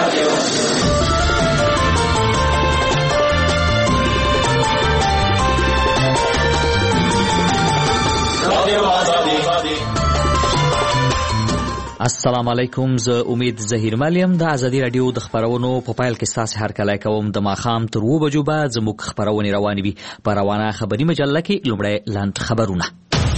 السلام علیکم. زه امید ظهیر ملیم د ازادي رادیو د خبرونو په پایل کې ستاسو هرکلی کوم. د ماښام تر 2 بجو به زموږ خبرونه روانې وي. په روانه خبري مجله کې لومړی لاند خبرونه.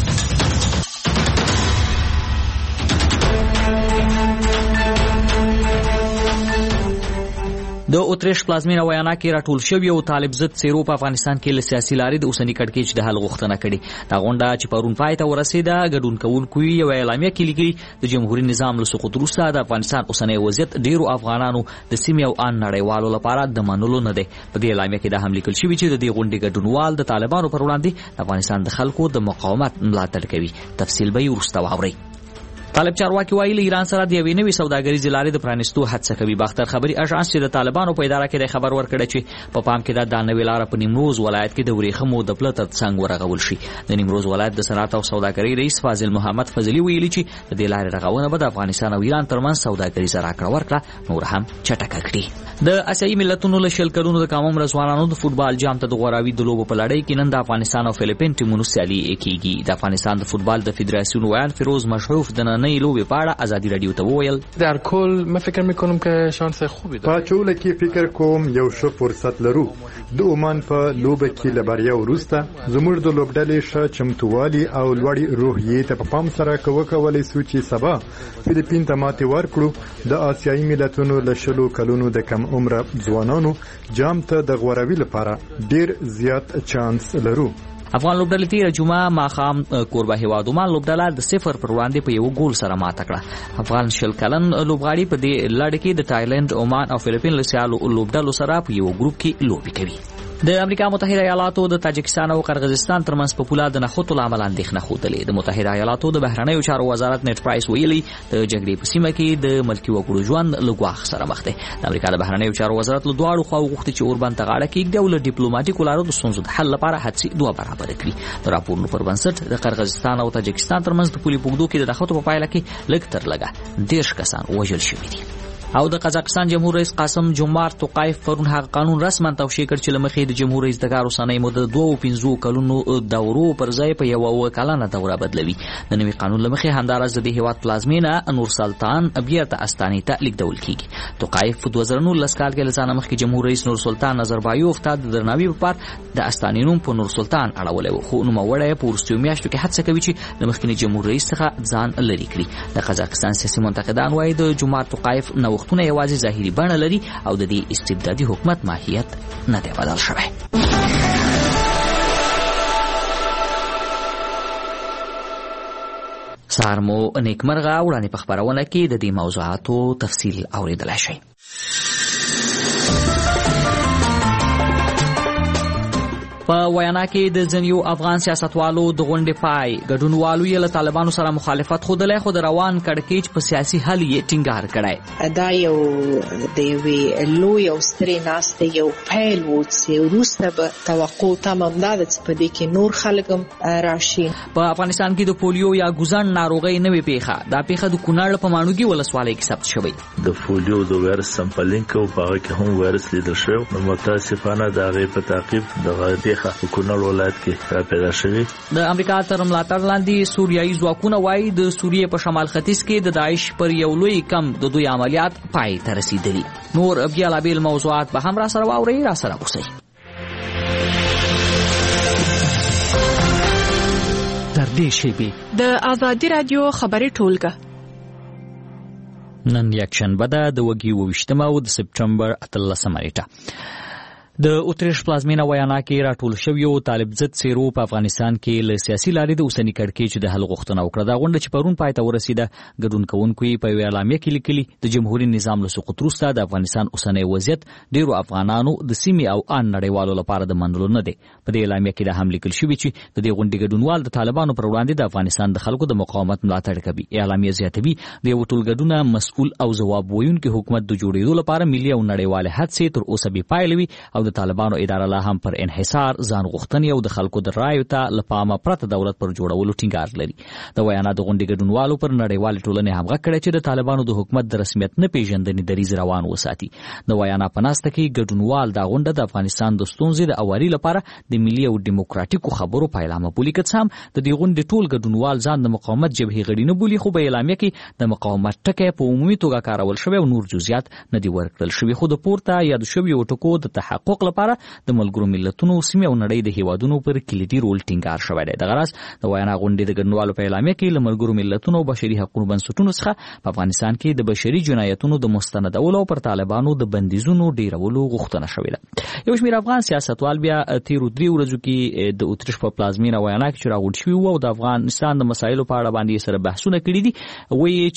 د اتریش پلازمینه ویانا کې راټول شوی او طالب ضد څیرو په افغانستان کې له سیاسي لارې د اوسنی کړکېچ د حل غوښتنه کړې. دا غونډه چې پرون پای ته ورسېده، ګډون کوونکو یو اعلامیه کې لیکلي د جمهوریت نظام له سقوط وروسته د افغانستان اوسنی وضعیت ډیرو افغانانو د سیمې او ان نړیوالو لپاره د منلو نه دی. په دې اعلامیه کې دا هم لیکل شوی چې د دې غونډې ګډونوال د طالبانو پر وړاندې د افغانستان د خلکو د مقاومت ملاتړ کوي. تفصیل به وروسته واورئ. طالب چارواکي وایي له ایران سره د یوې نوې سوداګریزې لارې د پرانیستو هڅه کوي. باختر خبري اژانس چې د طالبانو په اداره کې د خبر ورکړی چې په پام کې د نوې لاره په نیمروز ولایت کې د ورېښمو د پله تر څنګ ورغول شي. د نیمروز ولایت د صنعت او سوداګرۍ رئیس فاضل محمد فضلي ویلي چې د دې لارې رغونه به د افغانستان او ایران ترمنځ سوداګریزه راکړه ورکړه نور هم چټکه کړي. د اسیایي ملتونو له شل کلونو د کامن رضوانانو د فوتبال جام ته د غوراوي د لوبو په لړۍ کې نن د افغانستان او فلیپین ټیمونو سیالي کیږي. د افغانستان د فوتبال د فدراسیون ویان فیروز مشروف د نننۍ لوبې په اړه ازادي رادیو ته وویل در کل من فکر میکنم که شانس خوبی داریم. په ټوله کې فکر کوم یو ښه فرصت لرو. د عمان په لوبه کې له بریا وروسته زموږ د لوبډلې ښه چمتووالي او لوړې روحیې ته په پام سره وکولی سو چې سبا فلیپین ته ماتې ورکړو. د آسیایي ملتونو له 20 کلونو د کم عمره ځوانانو جام ته د غوراوي لپاره ډیر زیات چانس لرو. افغان لوبډلې تیره جمعه ماښام کوربه هیواد عمان لوبډله د 0 پر وړاندې په 1 ګول سره ماته کړه. افغان شل کلن لوبغاړي په دې لړۍ کې د تایلند، عمان او فلیپین له سیالو لوبډلو سره په یو ګروپ کې لوبې کوي. د امریکا متحده ایالاتو د تاجکستان او قرغیزستان ترمنځ په پوله د نښتو له امله اندېښنه ښودلې. د متحده ایالاتو د بهرنیو چارو وزارت نیټ پرایس ویلي د جګړې په سیمه کې د ملکي وګړو ژوند له ګواښ سره مخ دی. د امریکا د بهرنیو چارو وزارت له دواړو خواو غوښتي چې اوربند ته غاړه کېږدي او له ډیپلوماټیکو لارو د ستونزو د حل لپاره هڅې 2 برابره کړي. د راپورونو پر بنسټ د قرغیزستان او تاجکستان ترمنځ د پولې په اوږدو کې د نښتو په پایله کې لږ تر لږه 10 کسان وژل شوي دي. او د قزاقستان جمهور رئیس قاسم جومارت توقایف پرون هغه قانون رسما توشیح کړ چې له مخې د جمهور رئیس د کار اوسنۍ موده 2.5 کلونو دورو پر ځای په 1 کلنه دوره بدلوي. د نوي قانون له مخې همداراز د هیواد پلازمینه نور سلطان بیرته استانې ته لیږدول کیږي. توقایف په 2019 کال کې له ځانه مخکې جمهور رئیس نور سلطان نظربایوف ته د درناوي په پار د استانې نوم په نور سلطان اړولی و، خو نوموړی په وروستیو میاشتو کې هڅه کوي چې د مخکني جمهور رئیس څخه ځان لرې کړي. د قزاقستان سیاسي منتقدان وایي د جومارت توقایف نوښتونه یوازې ظاهري بڼه لري او د دې استبدادي حکومت ماهیت نه دی بدل شوی. سهار مو نیکمرغه. وړاندې په خبرونه کې د دې موضوعاتو تفصیل اوریدلای شئ. په ویانا کې د ځینو افغان سیاستوالو د غونډې پای ګډونوالو یې له طالبانو سره مخالفت ښودلی، خو د روان کړکېچ په سیاسي حل یې ټینګار کړی. دا یو د یوې لوی او سترې ناستې یو پیل و چې وروسته به توقع تمام دا ده چې په دې کې نور خلک هم راشي. په افغانستان کې د پولیو یا ګوزڼ ناروغۍ نوې پیښه، دا پیښه د کونړ په ماڼوګي ولسوالۍ کې ثبت شوی. د پولیو د وایرس سمپلینګ کو په هغه کې هم وایرس لیدل شوی. نو متاسفانه دا غي په تعقیب د په کونړ ولایت کې پیدا شوی. د امریکا تر ملاتړ لاندې سوریایي ځواکونه وایي د سوریې په شمال ختیځ کې د داعش پر یو لوی کم د دوی عملیات پای ته رسیدلي. نور بیلابیل موضوعات به هم را سره واورئ. را سره اوسئ. تر دې شیبې د ازادي رادیو خبري ټولګه نن یکشنبه ده د 28 د سپټمبر 13 نیټه. د اتریش پلازمینه ویانا کې راټول شوی او طالب ضد څیرو په افغانستان کې له سیاسي لارې د اوسنی کړکېچ د حل غوښتنه وکړه. دا غونډه چې پرون پای ته ورسیده، ګډون کوونکو یې په اعلامیه کې لیکلي د جمهوریت نظام له سقوط وروسته د افغانستان اوسنی وضعیت ډیرو افغانانو د سیمې او ان نړیوالو لپاره د منلو نه دی. په دې اعلامیه کې دا هم لیکل شوی چې د دې غونډې ګډونوال د طالبانو پر وړاندې د افغانستان د خلکو د مقاومت ملاتړ کوي. اعلامیه زیاتوي د یو ټولګډونه مسؤل او ځواب ویونکي حکومت د جوړېدو لپاره ملي او نړیوال هڅې تر اوسه بې پایلې وي او د طالبانو اداره لا هم پر انحصار ځان غوښتنې او د خلکو د رایو ته له پامه پرته دولت پر جوړولو ټینګار لري. د ویانا د غونډې ګډونوالو پر نړیوالې ټولنې همغږ کړی چې د طالبانو د حکومت د رسمیت نه پیژندنې دریځ روان وساتي. د ویانا په ناسته کې ګډونوال دا غونډه د افغانستان د ستونزې د اواري لپاره د ملي او دیموکراتیکو خبرو پیلامه بولي. که څه هم د دې غونډې ټول ګډونوال ځان د مقاومت جبهې غړي نه بولي، خو په اعلامیه کې د مقاومت ټکی په عمومي توګه کارول شوی او نور جزئیات نه دي ورکړل شوي. خو د پورته یاد شویو ټکو د تحقق لپاره د ملګرو ملتونو، سیمې او نړۍ د هیوادونو پر کلیدي رول ټینګار شوی دی. دغه راز د ویانا غونډې د ګډونوالو په اعلامیه کې له ملګرو ملتونو او بشري حقوقو بنسټونو څخه په افغانستان کې د بشري جنایتونو د مستندولو او پر طالبانو د بندیزونو ډیرولو غوښتنه شوې ده. یو شمېر افغان سیاستوال بیا تیرو 3 ورځو کې د اتریش په پلازمینه ویانا کې چې راغونډ شوي وو او د افغانستان د مسایلو په اړه باندې سره بحثونه کړي دي. وایي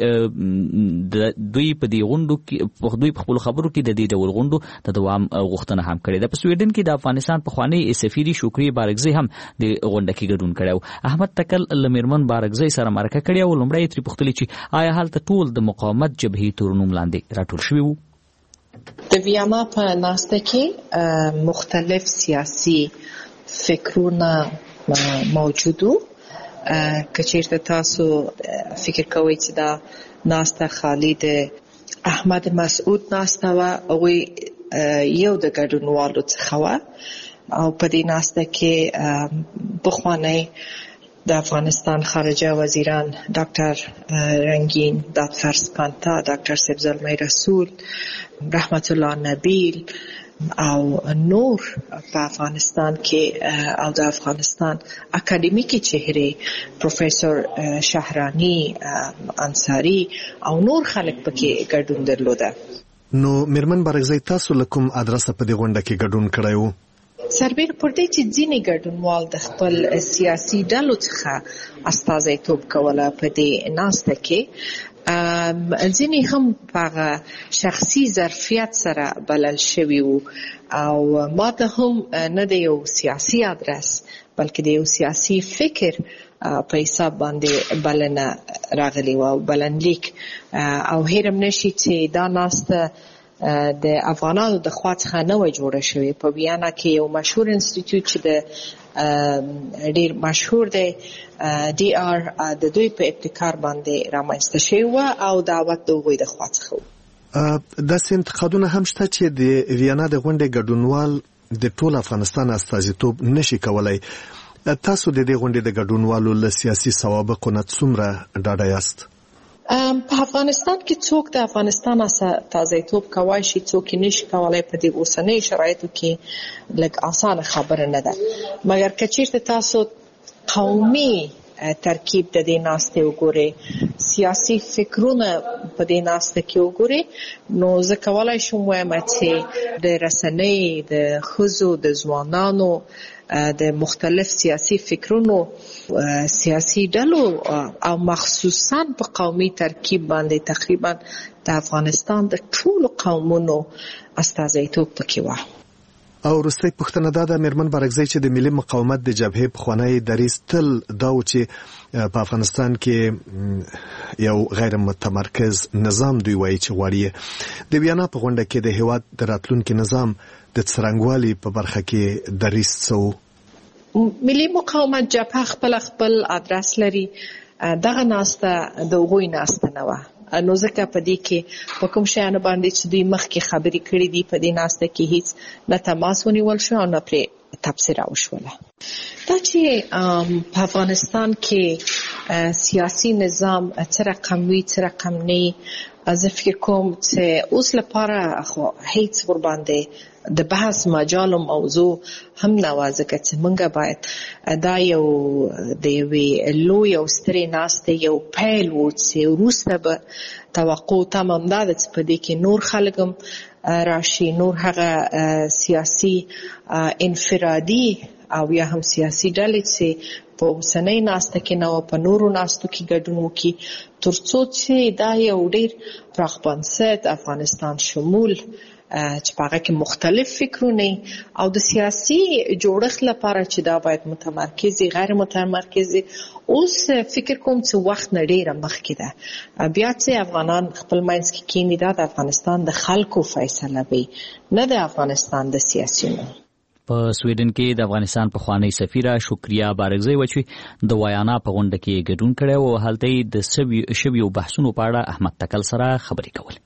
چې دوی په دې غونډو کې دوی په خپل خبرو کې د دې ډول غونډو د دوام غوښتنه هم کړې ده. په سویډن کې د افغانستان پخوانی سفیر شکری بارګزی هم د غونډه کې ګډون کړو. احمد تکل لمرمن بارګزی سره مرکه کړې او لومړی تری پوښتنه چې آیا هلته ټول د مقاومت جبهې تر نوم لاندې راټول شوي وو؟ د ویانا په ناسته کې مختلف سیاسي فکرونه موجودو. که چیرته تاسو فکر کوئ چې دا ناسته خالی د احمد مسعود ناسته وه، هغوی یو د ګډونوالو څخه وه او په دې ناسته کې پخوانی د افغانستان خارجه وزیران ډاکټر رنگین دادفرس پانتا، ډاکټر صاحب زلمی رسول، رحمت الله نبیل او نور په افغانستان کې او د افغانستان اکاډمیکي چهره پروفیسور شهرانی انصاری او نور خلک پکې ګډون درلوده. نو میرمن بارګزی، تاسو له کوم ادرسه په دې غونډه کې ګډون کړی وو؟ سربېره پر دې چې ځینې ګډونوال د خپل سیاسي ډلو څخه استازیتوب کوله په دې ناسته کې، ځینې هم په شخصي ظرفیت سره بلل شوي وو او ما ته هم نه د یو سیاسي ادرس بلکې د یو سیاسي فکر په حساب باندې بلنه راغلی و او بلنلیک. او هیرم نشي چې دا ناسته د افغانانو د خوا څخه نه وه جوړه شوې. په ویانا کې یو مشهور انسټیټیوټ چې د ډیر مشهور دی ډي آر د دوی په ابتکار باندې رامنځته شوی و او دعوت د هغوی د خوا څخه و. داسې انتقادونه هم شته چې د ویانا د غونډې ګډونوال د ټول افغانستان استازیتوب نشي کولی. تاسو د دې غونډې د ګډونوالو له سیاسي سوابقو نه څومره ډاډه یاست؟ په افغانستان کې څوک د افغانستان استازیتوب کوای شي، څوک یې نشي کولی. په دې اوسنۍ شرایطو کې لږ اسانه خبره نه ده. مګر که چیرته تاسو قومي ترکیب د دې ناستې وګورئ، سیاسي فکرونه په دې ناسته کې وګورئ، نو زه کولی شم وایم چې د رسنۍ د ښځو د ځوانانو د مختلف سیاسي فکرونو سیاسي ډلو او مخصوصا په قومي ترکیب باندې تقریبا د افغانستان د ټولو قومونو استازیتوب پکې وه. او وروستۍ پوښتنه دا ده میرمن بارګزی چې د ملي مقاومت د جبهې پخوانی دریځ تل دا و چې په افغانستان کې یو غیر متمرکز نظام دوی وایي چې غواړي. د ویانا په غونډه کې د هیواد د راتلونکي نظام د څرنګوالي په برخه کې دریځ څه و؟ ملي مقاومت جبهه خپل ادرس لري. دغه ناسته د هغوی ناسته نه وه، نو ځکه په دې کې په کوم شیانو باندې چې دوی مخکې خبرې کړې دي په دې ناسته کې هیڅ نه تماس ونیول شو او نه پرې تبصره وشوله. دا چې په افغانستان کې سیاسي نظام څه رقم وي څه رقم نه، زه فکر کوم چې اوس لپاره خو هیڅ ورباندې د بحث مجال او موضوع هم نه وه، ځکه چې موږ باید دا یو د یوې لویې او سترې ناستې یو پیل و چې وروسته به توقع تمه همدا ده چې په دې کې نور خلک هم راشي، نور هغه سیاسي انفرادي او یا هم سیاسي ډلې چې په اوسنۍ ناسته کې نه وه په نورو ناستو کې ګډون وکړي، تر څو چې دا یو ډېر پراخ بنسټ افغانستان شمول چې په هغه کې مختلف فکرونه او د سیاسي جوړښت لپاره چې دا باید متمرکز غیر متمرکز اوس فکر کوم چې وخت نه ډیره مخکې ده بیا چې افغانان خپل منځ کې کینی دا د افغانستان د خلکو فیصله وي نه د افغانستان د سیاسيونو. په سویډن کې د افغانستان پخوانی سفیره شکریا بارګزی وچی د ویانا په غونډه کې ګډون کړی او هلته د شویو بحثونو په اړه احمد تکل سره خبرې کولې.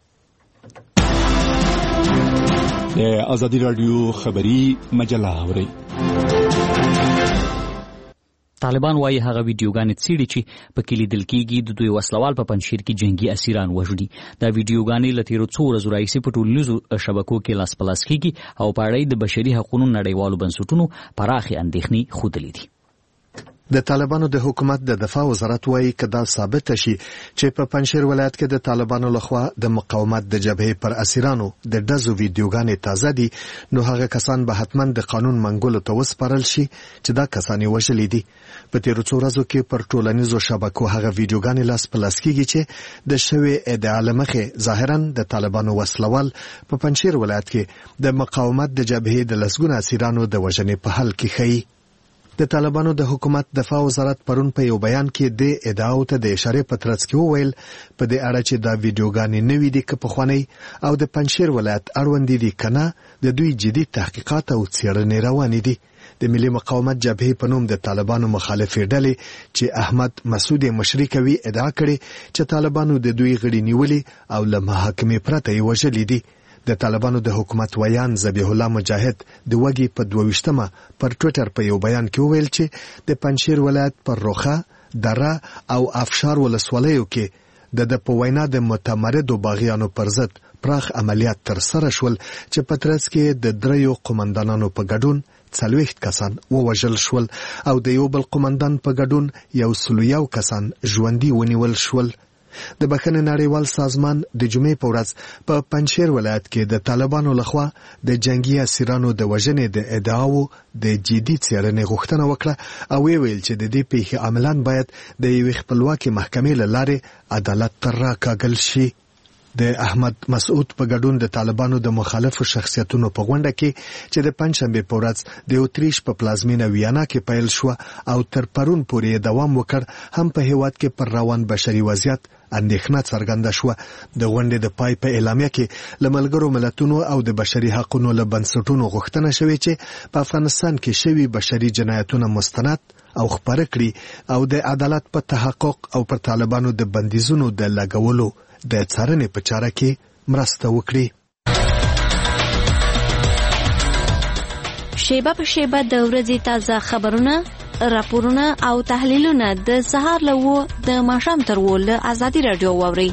د ازادي رادیو خبری مجله اوري. طالبان وايي هغه ویډیوګانې څېړي چې په کې لیدل کېږي د دوی وسلوال په پنجشیر کې جنگي اسیران وژني. دا ویډیوګانې له تېرو څو ورځو راهیسې په ټولنیزو شبکو کې لاس په لاس کېږي او په اړه د بشري حقوقو نړیوالو بنسټونو پراخې اندېښنې ښودلې دي. د طالبانو د حکومت د دفاع وزارت وايي کدا ثابت شي چې په پنجشیر ولایت کې د طالبانو لخوا د مقاومت د جبهې پر اسیرانو د ډزو ویډیوګانې تازه دي نو هغه کسان به حتما د قانون منګولو ته وسپارل شي چې دا کسان وژلي دي. په تیرو څو ورځو کې پر ټولنیزو شبکو هغه ویډیوګانې لاس په لاس کېږي چې د شوی ادعا لمخې ظاهرا د طالبانو وسلوال په پنجشیر ولایت کې د مقاومت د جبهې د لسګونه اسیرانو د وژنې په حل کې ښیي. د طالبانو د حکومت دفاع وزارت پرون په یو بیان کې د ادعاو ته د اشاره په ترڅ کې وویل په دې اړه چې دا ویډیوګانې نوې دي که پخوانۍ او د پنجشیر ولایت اړوند دي کنه د دوی جدي تحقیقات او څېړنې روانې دي. د ملي مقاومت جبهې په نوم د طالبانو مخالفې ډلې چې احمد مسعود مشري کوي ادعا کړې چې طالبانو د دوی غړي نیولي او له محاکمې پرته یې وژلي دي. د طالبانو د حکومت ویان ذبیح الله مجاهد د وګي په 22مه پر ټوئیټر په یو بیان کې وویل چې د پنجشیر ولایت پر روخه دره او افشار ولسوالیو کې د په وینا د متمردو باغیانو پر ضد پراخ عملیات تر سره شول چې په ترڅ کې د دریو قومندانانو په ګډون 40 کسان ووژل شول او د یو بل قومندان په ګډون 101 کسان ژوندي ونیول شول. د بخښنې نړیوال سازمان د جمعې په ورځ په پنجشیر ولایت کې د طالبانو لخوا د جنگي اسیرانو د وژنې د ادعاو د جدي څېړنې غوښتنه وکړه او ویل چې د دې پیښې عاملان باید د یوې خپلواکې محکمې له لارې عدالت ته راکاږل شي. د احمد مسعود په ګډون د طالبانو د مخالفو شخصیتونو په غونډه کې چې د پنځشنبه په ورځ د اتریش په پلازمینه ویانا کې پیل شو او تر پرون پورې دوام وکړ هم په هیواد کې پر روان بشري وضعیت اندېښنه څرګنده شوه. د غونډې د پای په اعلامیه کې له ملګرو ملتونو او د بشري حقوقو له بنسټونو غوښتنه شوې چې په افغانستان کې شوي بشري جنایتونه مستند او خبره کړي او د عدالت په تحقق او پر طالبانو د بندیزونو د لګولو د څارنې په چاره کې مرسته وکړي. شیبه په شیبه د ورځې تازه خبرونه، راپورونه او تحلیلونه د سهار له 9 د ماښام تر 10 له ازادي رادیو واورئ.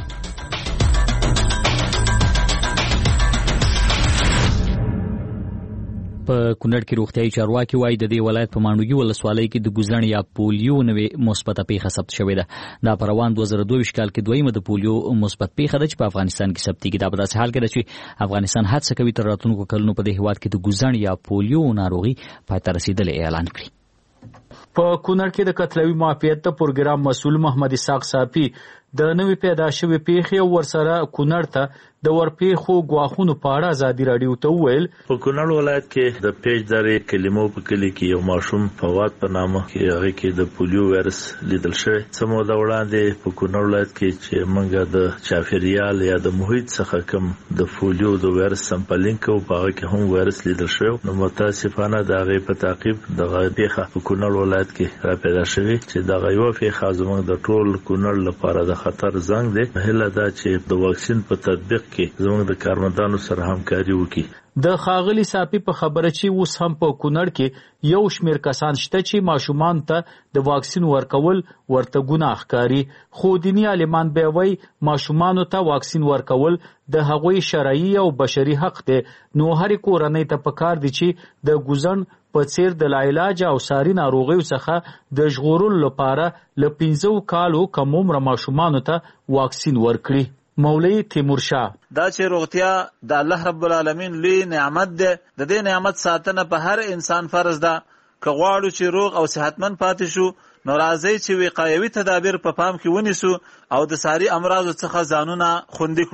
په کونړ کې روغتیايي چارواکي وایي د دې ولایت په ماڼوګي ولسوالۍ کې د ګوزڼ یا پولیو نوې مثبته پیښه ثبت شوې ده. دا په روان 2022 کال کې دویمه د پولیو مثبت پیښه ده چې په افغانستان کې ثبتېږي. دا په داسې حال کې ده چې افغانستان هڅه کوي تر راتلونکو کلونو په دې هېواد کې د ګوزڼ یا پولیو ناروغي پای ته رسېدلې اعلان کړي. په کونړ کې د قتلوي معافیت ته پروګرام مسؤل محمد اسحاق صافي د نوې پیدا شوې پیښې او ورسره کونړ ته د ورپېښو ګواښونو په اړه ازادي راډیو ته وویل. په کونړ ولایت کې د پیج درې کلمو په کلی کې یو ماشوم فواد په نامه کې هغه کې د پولیو وایرس لیدل شوی. څه موده وړاندې په کونړ ولایت کې چې موږ د چاپیریال یا د محیط څخه کوم د پولیو د وایرس سمپلینګ کوو په هغه کې هم وایرس لیدل شوی. نو متاسفانه د هغې په تعقیب دغه پیښه په کونړ ولایت کې را پیدا شوې چې دغه یوه پیښه زموږ د ټول کونړ لپاره د خطر زنګ دی. هیله ده چې د واکسین په تطبیق کې زموږ د کارمندانو سره همکاري وکړي. د خاغلی صافي په خبره چې اوس هم په کونړ کې یو شمیر کسان شته چې ماشومان ته د واکسین ورکول ورته ګناه ښکاري، خو دیني عالمان به وایي ماشومانو ته واکسین ورکول د هغوی شرعي او بشري حق دی. نو هرې کورنۍ ته پکار دی چې د ګوزن په څیر د لاعلاج او ساري ناروغیو څخه د ژغورلو لپاره له 15 کالو کم عمره ماشومانو ته واکسین ورکړي. مولوی تیمور شاه: دا چې روغتیا د الله رب العالمین لوی نعمت ده، د دې نعمت ساتنه په هر انسان فرض ده. که غواړو چې روغ او صحتمند پاتې شو نو راځئ چې وقایوي تدابیر په پام کې ونیسو او د ساري امراضو څخه ځانونه خوندي کړو.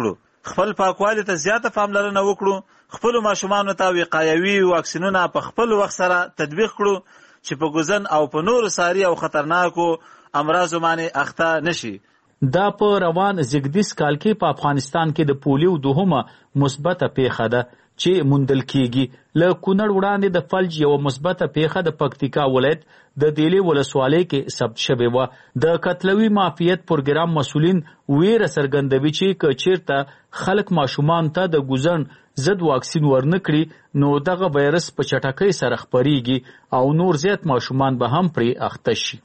خپل پاکوالي ته زیاته پاملرنه وکړو، خپل ماشومانو ته وقایوي واکسینونه په خپل وخت سره تطبیق کړو چې په ګوزن او په نورو ساري او خطرناکو امراضو باندې اخته نشي. دا په روان زیږدیز کال کې په افغانستان کې د پولیو دوهمه مثبته پیښه ده چې موندل کیږي. له کونړ وړاندې د فلج یو مثبته پیښه د پکتیکا ولایت د دیلې ولسوالۍ کې ثبت شوې وه. د قتلوي معافیت پروګرام مسؤلین ویره څرګندوي چې که چیرته خلک ماشومان ته د ګوزن ضد واکسین ورنه کړي نو دغه وایرس په چټکۍ سره خپریږي او نور زیات ماشومان به هم پرې اخته شي.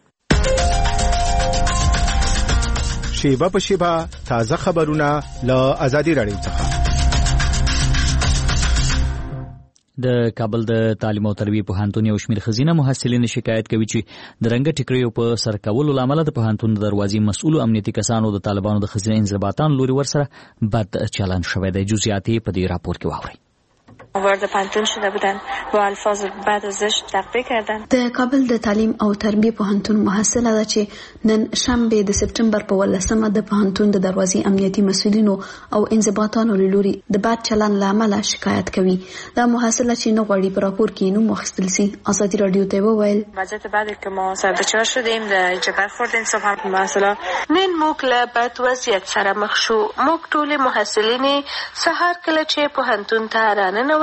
شیبه په شیبه تازه خبرونه له آزادي رادیو څخه. د کابل د تعلیم او تربیه پوهنتون یو شمېر ښځینه محصلین شکایت کوي چې د رنګه ټیکریو په سر کولو له امله د پوهنتون د دروازې مسؤلو امنیتي کسانو د طالبانو د ښځینه انضباطانو لوري ورسره بد چلند شوی دی. جزئیات یې په دې راپور کې واورئ. وارد پانتون شده بودن با الفاظ بد و زشت تقبیح کردن. د کابل د تعلیم او تربیه پوهنتون محصله ده چې نن شنبه د سپټمبر په 18مه د پوهنتون د دروازې امنیتي مسؤلینو او انضباطانو لوري د بد چلند له امله شکایت کوي. دا محصله چې نه غواړي په راپور کې نوم واخیستل شي آزادي رادیو ته وویل وضعیت بعدی که ما سردچار شدیم د جبر خوردیم صبح محصله نن موږ له بد وضعیت سره مخ شو. موږ ټول محصلین سهار کله چې پوهنتون ته راننوتلو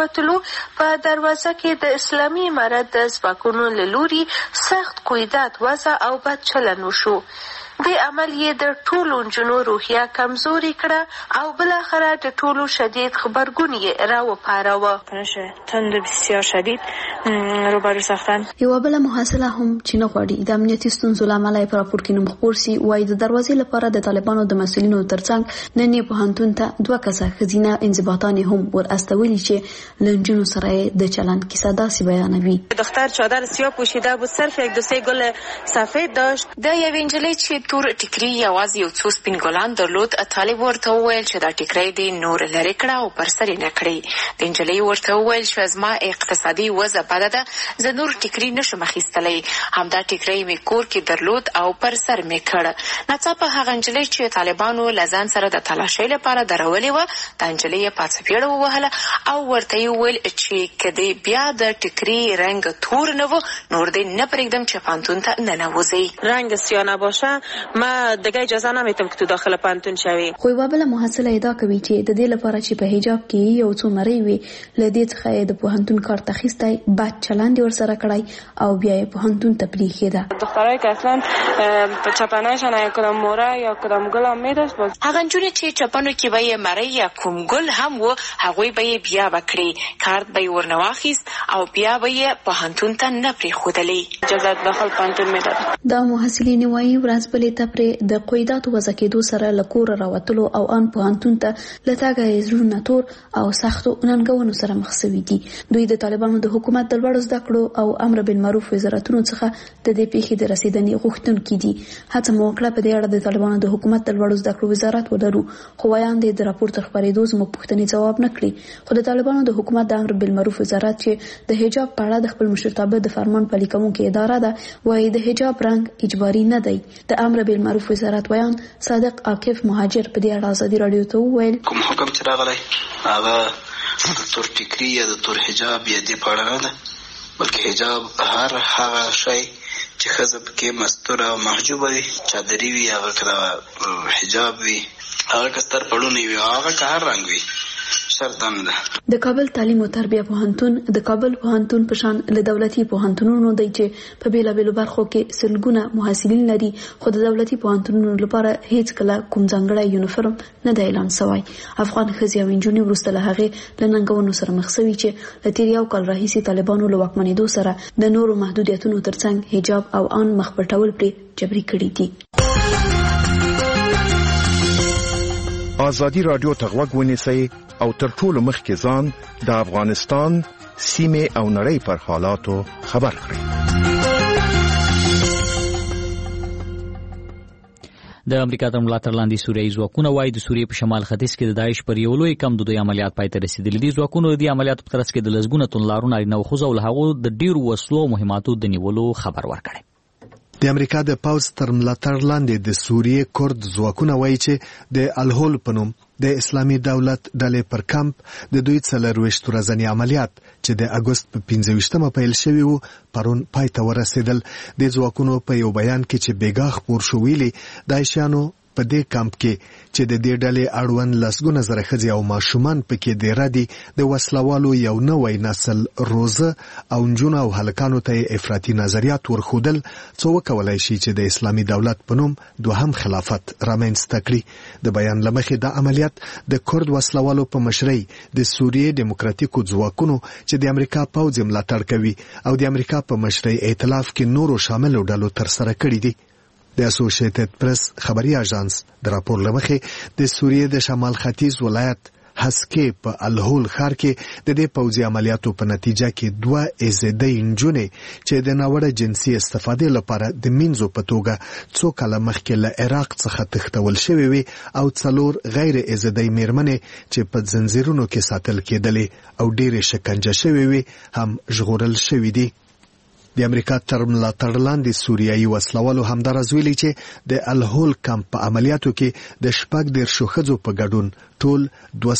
په دروازه کې د اسلامي امارت د ځواکونو له لوري سخت قیودات وضع او بد چلند وشو. د عمل یې د ټولو نجونو روحیه کمزوري کړه او بالاخره د ټولو شدید خبرګون یې راوپاروه. تند بسیار شدید روبرو ساختن. یوه بله محصله هم چې نه غواړي د امنیتي ستونزو له امله په راپور کې نوم خپور سي وایي د دروازې لپاره د طالبانو د مسؤلینو ترڅنګ نن یې پوهنتون ته 2 کسه ښځینه انضباطانې هم ور استولي چې له نجونو سره یې د چلند کیسه داسې بیانوي. دختر چادر سیاه پوشیده بود، صرف 1-2 گل سفید داشت. د یوې نجلۍ چې تور ټیکری یوازې یو څو سپین ګلان درلود، طالب ورته وویل چې دا ټیکری دې نور لرې کړه او پر سر یې نه کړي. د نجلۍ ورته وویل چې زما اقتصادي وضع بده ده، زه نور ټیکری نشم اخیستلی، همدا ټیکری مې کور کې درلود او پر سر مې کړ. ناڅاپه هغه نجلۍ چې طالبانو له ځان سره د تلاشۍ لپاره درولې وه، دا نجلۍ یې پاڅپیړه ووهله او ورته یې وویل چې که دې بیا د ټیکری رنګ تور نه و نور دې نه پرېږدم چې پانتون ته ننوځئ. رنگ سیاه نباشه ما دیگه اجازه نمیتم که تو داخل پانتون شوی. خو یوه بله محصله ادعا کوي چې د دې لپاره چې په حجاب کې یو څو مرۍ وي له دې څخه د پوهنتون کارت اخیستی بد چلند ورسره کړی او بیا یې پوهنتون ته پریښې ده. دخترایی که اصلا په چپنهشان یا کدام موره یا کدام گل هم میداشت، هغه نجونې چې چپنو کې به یې مرۍ یا کوم ګل هم و هغوی به یې بیا وکړي، کارت به یې ورنه واخیست او بیا به یې پوهنتون ته نه پرېښودلی. اجازه داخل پوهنتون میداد. دا محصلین وایي ورځ بلې ته پرې د قیوداتو وضع کېدو سره له کوره راوتلو او ان پوهنتون ته له تګه یې زړونه تور او سختو ننګونو سره مخ سوي دي. دوی د طالبانو د حکومت د لوړو زده کړو او امر بالمعروف وزارتونو څخه د دې پیښې د رسیدنې غوښتونکي دي. هڅه مو وکړه په دې اړه د طالبانو د حکومت د لوړو زده کړو وزارت ولرو، خو وایاند د راپور تر خپرېدو زموږ پوښتنې ځواب نه کړي. خو د طالبانو د حکومت د امر بالمعروف وزارت چې د حجاب په اړه د خپل مشرتابه د فرمان پلي کوونکې اداره ده وایي د حجاب رنګ اجباري نه دی. د امر بالمعروف وزارت ویان صادق عاکف مهاجر په دې اړه آزادي رادیو ته وویل کوم حکم چې راغلی هغه د تور ټیکري یا د تور حجاب یا دې په اړه نه ده، بلکې حجاب هر هغه شی چې ښځه پکې مستوره او محجوبه وي، چادري وي، هغه که حجاب وي، هغه که ستر پړونی وي، هغه که هر رنګ وي، شرط هم ده. د کابل تعلیم او تربیه پوهنتون د کابل پوهنتون په شان له دولتي پوهنتونونو دی چې په بیلابیلو برخو کې سلګونه محصلین لري، خو د دولتي پوهنتونونو لپاره هیڅ کله کوم ځانګړی یونیفورم نه دی اعلان شوی. افغان ښځې او نجونې وروسته له هغې له ننګونو سره مخ شوي چې له تیر یو کال راهیسې طالبانو له واکمنېدو سره د نورو محدودیتونو ترڅنګ حجاب او ان مخ پټول پرې جبري کړي دي. آزادي رادیو ته غوږ ونیسئ او تر ټولو مخکې ځان د افغانستان سیمې او نړۍ پر حالاتو خبر کړئ. د امریکا تر ملاتړ لاندې سوریایي ځواکونه وایي د سوریې په شمال ختیځ کې د داعش پر یو لوی کمدودي عملیات پای ته رسېدلي دي. ځواکونو د دې عملیاتو په ترڅ کې د لسګونه توندلارو نارینه او ښځو او له هغو د ډېرو وسلو او مهماتو د نیولو خبر ورکړی. د امریکا د پوځ تر ملاتړ لاندې د سوریې کورد ځواکونه وایي چې د الهول په نوم د اسلامي دولت ډلې پر کمپ د دوی 24 ورځنی عملیات چې د اګوست په 25مه پیل شوی وو پرون پای ته ورسېدل. د ځواکونو په یو بیان کې چې بیګا خپور شو ویلي داعشیانو په دې کمپ کې چې د دې ډلې اړوند لسګونه زره ښځې او ماشومان پکې دېره دي د وسلوالو یو نوی نسل روزه او نجونو او هلکانو ته افراطي نظریات ورښودل څه وکولای شي چې د اسلامي دولت په نوم دوهم خلافت رامنځته کړي. د بیان له مخې دا عملیات د کورد وسلوالو په مشرۍ د سوریې دیموکراتیکو ځواکونو چې د امریکا پوځ ملاتړ کوي او د امریکا په مشرۍ ائتلاف کې نورو شاملو ډلو ترسره کړي دي. د اسوسییټډ پریس خبري اژانس د راپور لمخې د سوریې د شمال ختیځ ولایت هسکې په الهول ښار کې د دې پوځي عملیاتو په نتیجه کې 2 ایزدۍ نجونې چې د ناوړه جنسي استفادې لپاره د مینځو په توګه څو کاله مخکې له عراق څخه تښتول شوې وي او 4 غیر ایزدۍ میرمنې چې په زنځیرونو کې ساتل کېدلې او ډېرې شکنجه شوې وي هم ژغورل شوې دي. د امریکا تر ملاتړ لاندې سوریایي وسلوالو همدارز ویلي چې د الهول کمپ په عملیاتو کې د 14 ښځو په ګډون ټول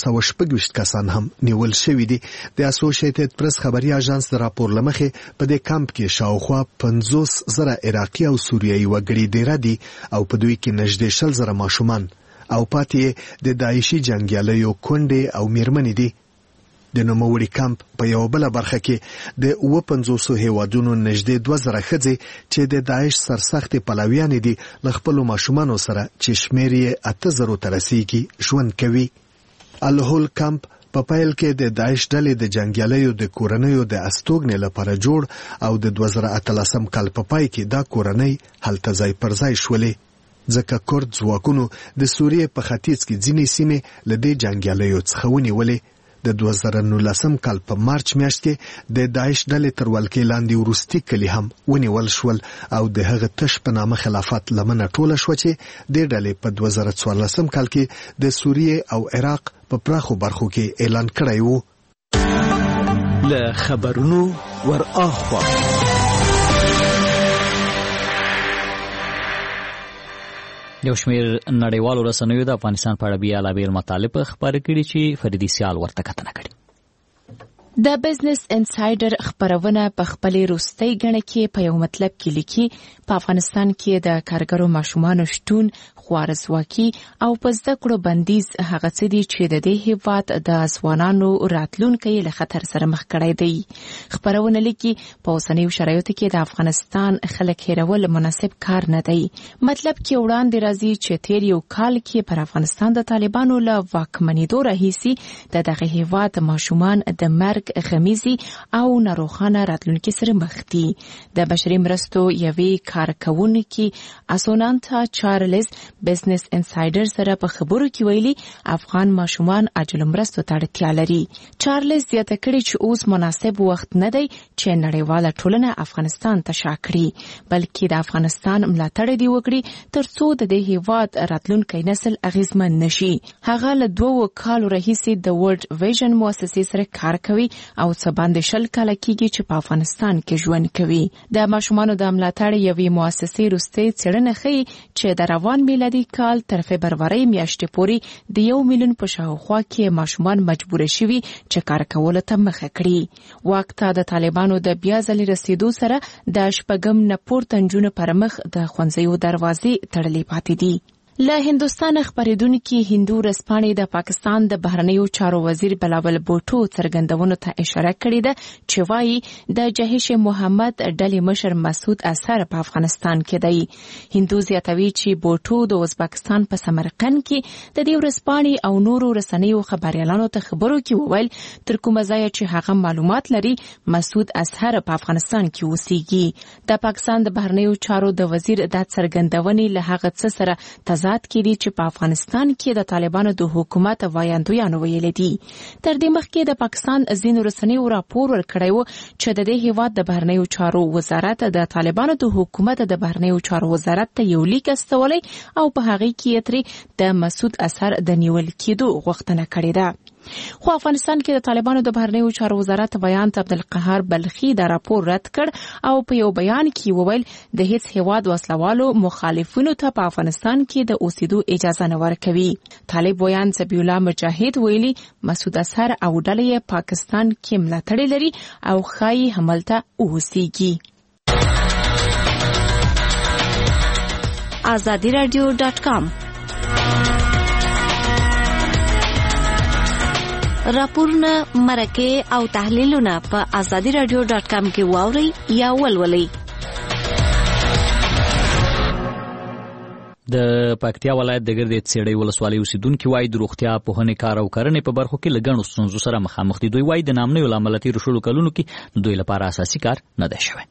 226 کسان هم نیول شوي دي. د اسوسییټډ پریس خبري اژانس د راپور لمخې په دې کمپ کې شاوخوا 50,000 عراقي او سوریایي وګړي دېره دي او په دوی کې نږدې 100,000 ماشومان او پاتې د داعشي جنګیالیو کونډې او میرمنې دي. د نوموړي کمپ په یو بل برخه کې د 55 هیوادونو نږدې 2000 ښځې چې د داعش سرسختې پلویانې دي له خپلو ماشومانو سره چې شمېر یې 8000 ته رسیږي ژوند کوي. الهول کمپ په پیل کې د داعش ډلې د جنګیالیو د کورنیو د استوګنې لپاره جوړ او د 2013 کال په پای کې دا کورنۍ هلته ځای پر ځای شولې ځکه کورد ځواکونو د سوریې په ختیځ کې ځینې سیمې له دې جنګیالیو څخه ونیولې. د 2019 کال په مارچ میاشت کې د داعش ډلې تر ولکې لاندې وروستي کلي هم ونیول شول او د هغه تش په نامه خلافت لمنه ټوله شوه چې د ډلې په 2014 کال کې د سوریې او عراق په پراخو برخو کې اعلان کړی وو. له خبرونو ور اخوا یو شمېر نړیوالو رسنیو د افغانستان په اړه بیلابیل مطالب خپاره کړي چې فریدي سیال ورته کتنه کړې. د بزنس انسایډر خبرونه په خپلې روستۍ غڼه کې په یو مطلب کې لیکي په افغانستان کې د کارګرو ماشومانو شتون خوارزواکي او په زده کړو بندیز هغه څه دي چې د دې هیواد د ځوانانو راتلونکي له خطر سره مخ کړی دی. خبرونه لیکي په اوسنیو شرایطو کې د افغانستان خلک هیرول مناسب کار نه دی. مطلب کې وړاندې راځي چې تیر یو کال کې پر افغانستان د طالبانو له واکمنېدو راهیسې د دغه هیواد ماشومان د مرګ غمیزي او ناروغانه راتلونکي سره مخ دي. د بشري مرستو یوې کارکوونکي اسونانتا چارلز بزنس انسایډر سره په خبرو کې ویلي افغان ماشومان عاجل مرستو ته اړتیا لري. چارلز زیاته کړي چې اوس مناسب وخت نه دی چې نړیواله ټولنه افغانستان ته شا کړي بلکې د افغانستان ملاتړ دی وکړي ترڅو د دې هیواد راتلونکي نسل اغیزمن نشي. هغه له 2 کالو راهیسې د ورلد ویژن مؤسسې سره کار کوي او څه باندې 20 کاله کېږي چې په افغانستان کې ژوند کوي. د ماشومانو د ملاتړ یوې مؤسسې وروستۍ څېړنه ښیي چې د روان میلادي کال تر فبرورۍ میاشتې پورې د 1 میلیون په شاوخوا کې ماشومان مجبور شوي چې کار کولو ته مخه کړي. واک ته د طالبانو د بیا ځلې رسیدو سره د شپږم نه پورته نجونو پر مخ د ښوونځیو دروازې تړلې پاتې دي. له هندوستان خبرېدونکي هندو ورځپاڼې د پاکستان د بهرنیو چارو وزیر بلاول بوټو څرګندونو ته اشاره کړې ده چې وایي د جهش محمد ډلې مشر مسعود اظهر په افغانستان کې دی. هندو زیاتوي چې بوټو د ازبکستان په سمرقند کې د دې ورځپاڼې او نورو رسنیو خبريالانو ته خبرو کې وویل تر کومه ځایه چې هغه معلومات لري مسعود اظهر په افغانستان کې اوسېږي. د پاکستان د بهرنیو چارو د وزیر د څرګندونې له هغه څه سره کېدی چې په افغانستان کې د طالبانو د حکومت وایاندویانو ویل دي. تر دې مخکې د پاکستان ځینو رسنیو راپور ورکړی و چې د دې هیواد د بهرنیو چارو وزارت د طالبانو د حکومت د بهرنیو چارو وزارت ته یو لیک استولی او په هغه کې ترې د مسعود اظهر د نیول کېدو غوښتنه کړې ده. خو افغانستان کې د طالبانو د بهرنیو چارو وزارت بیان ته عبدالقهار بلخي دا راپور رد کړ او په یو بیان کې وویل د هیڅ هیواد وسلوالو مخالفینو ته په افغانستان کې د اوسېدو اجازه نه ورکوي. طالب ویان ذبیح الله مجاهد ویلي مسعود اظهر او ډلې یې پاکستان کې ملاتړ لري او ښایي هملته اوسېږي. azadiradio.com راپورونه مرکه او تحلیلونه په azadiradio.com کې واورئ یا ولولئ. د پکتیا ولایت د ګردې څېړۍ ولسوالۍ اوسیدونکي وایي د روغتیا پوهنې کار او کرنې په برخو کې له ګڼو ستونزو سره مخامخ دي. دوی وایي د نامنیو له امله تېرو شلو کلونو کې دوی لپاره اساسي کار نه دی شوی.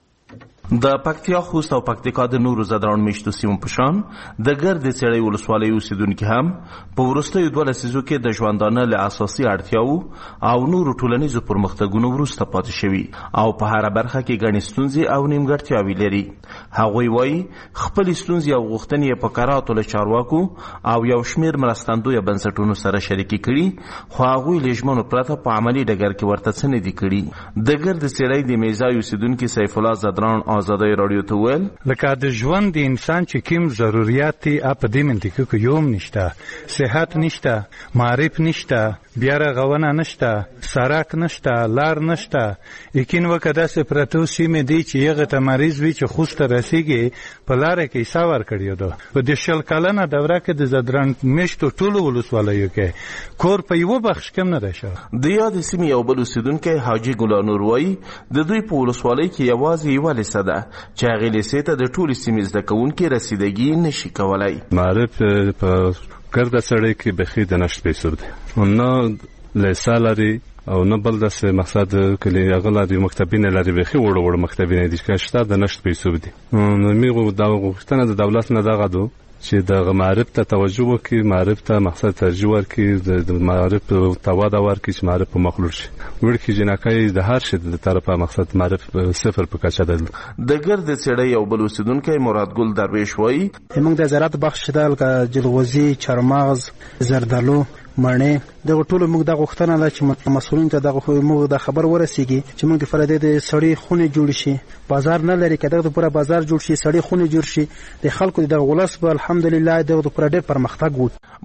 د پکتیا خوست او پکتیکا د نورو زدران میشتو سیمو په شان د ګردې څېړۍ ولسوالۍ اوسیدونکي هم په وروستیو 2 لسیزو کې د ژوندانه له اساسي اړتیاوو او نورو ټولنیزو پرمختګونو وروسته پاتې شوي او په هره برخه کې ګڼې ستونزې او نیمګړتیاوې لري. هغوی وایي خپلې ستونزې او غوښتنې په کراتو له چارواکو او یو شمېر مرستندویه بنسټونو سره شریکې کړي، خو هغوی له ژمنو پرته په عملي ډګر کې ورته څه نه دي کړي. د ګردې څېړۍ د میزای اوسیدونکي سیف الله زدران آزادۍ رادیو ته ویل لکه د ژوند د انسان چې کوم ضرورت دي په دې منطقه کې یو نشته، صحت نشته، معرف نشته، بیا رغونه نشته، سړک نشته، لار نشته. یقین وکړه چې پرتو سیمې دي چې یغه ته مریض وي چې خوست رسیږي په لار کې ساور کړیو ده. په دې شل کلنه دوره کې د زدران میشتو ټولو ولسوالیو کې کور په یو بخش کم نه راشه. د یاد سیمې یو بل اوسیدونکی حاجی ګلانور وایي د دوی په ولسوالۍ کې یوازې یوه لیسه ده چې هغې لیسې ته د ټولې سیمې زده کوونکي رسیدګي نشي کولی. معرف په ګرده سړی کې بخي د نشت پیسو دی، نه لیسه لري او نه بل داسې مقصد کلی هغه لري مکتبینه لري بخي وړو وړو مکتبینه دي چې شته د نشت پیسو دي. نو میغو دا غوښتنه د دولت نه دغه دو چې د معرف ته توجه وکړي، معرف ته مقصد ترجیح ورکړي، د معرف ته وده ورکړي چې معرف په مخلوط شي. ورکې جنکۍ د هر شي د طرفه مقصد معرف صفر په کچه ده. د ګردې څېړۍ یو بل اوسیدونکی مراد ګل درویش وایي موږ د زراعت بخش ده لکه جلغوزي، چارمغز، زردالو، مڼې دغه ټولو موږ د غوښتنه ده چې مسؤلین ته دغه موږ د خبر ورسیږي چې موږ د فرادې د سړی خونې جوړ شي، بازار نه لري که دغه پوره بازار جوړ شي، سړی خونې جوړ شي، د خلکو د ولس به الحمدلله دغه پوره ډېر پرمختګ و.